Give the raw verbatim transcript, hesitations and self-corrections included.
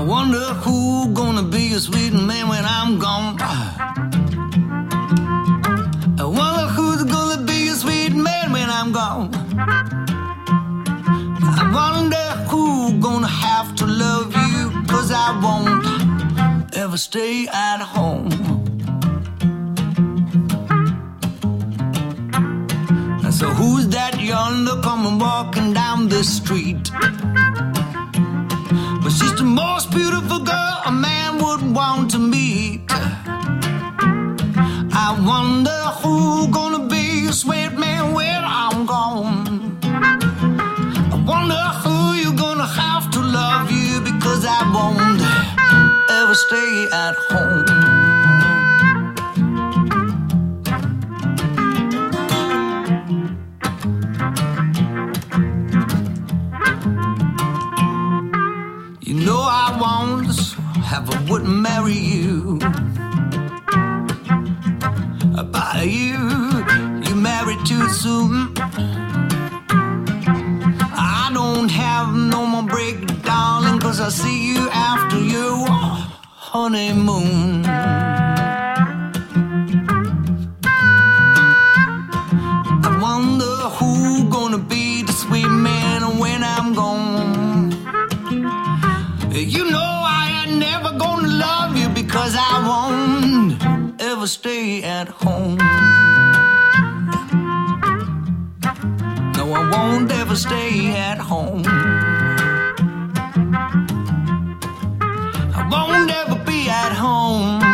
wonder who gonna be a sweet man when I'm gone. I wonder who's gonna be a sweet man when I'm gone. I wonder who gonna have to love you, 'cause I won't ever stay at home. So who's that yonder coming walking down the street? But she's the most beautiful girl a man would want to meet. I wonder who gonna be a sweet man when I'm gone. I wonder who you gonna have to love you, because I won't ever stay at home. You know I once have I wouldn't marry you. About you, you married too soon. I don't have no more break, darling, 'cause I see you after your honeymoon. I wonder who gonna be the sweet man when I'm gone. You know I ain't never gonna love you, because I won't ever stay at home. No, I won't ever stay at home. I won't ever be at home.